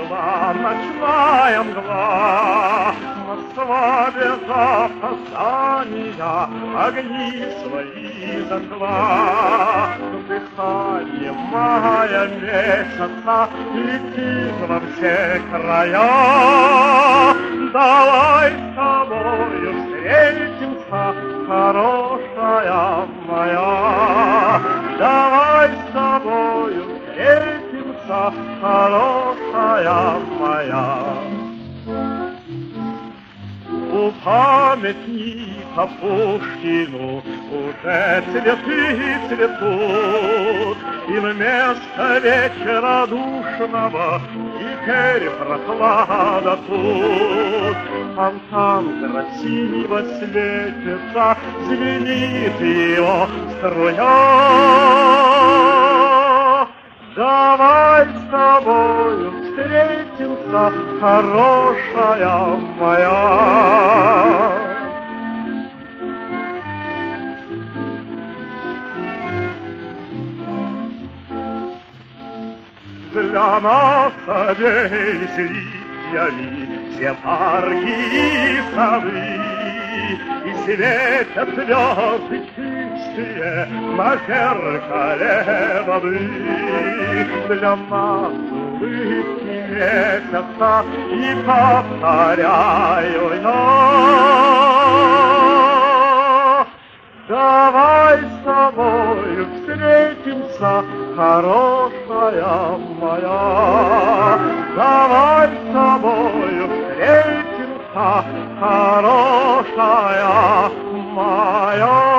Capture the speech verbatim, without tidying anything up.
была ночная мгла. Москва без опоздания огни свои зажгла. Дыхание мая месяца летит во все края. Давай с тобою встретимся, хорошая моя. Давай с тобою встретимся, хорошая моя. У памятника Пушкину уже цветы цветут, и вместо вечера душного теперь прохлада тут. Фонтан красиво светится, звенит его струя. Давай с тобою встретимся, хорошая моя. Для нас оделись листьями все парки и сады, и светят звезды чистые на зеркале воды. Для нас улыбки месяца и повторяю я. Давай с тобою встретимся, хорошая моя. Давай с тобою встретимся, хорошая моя.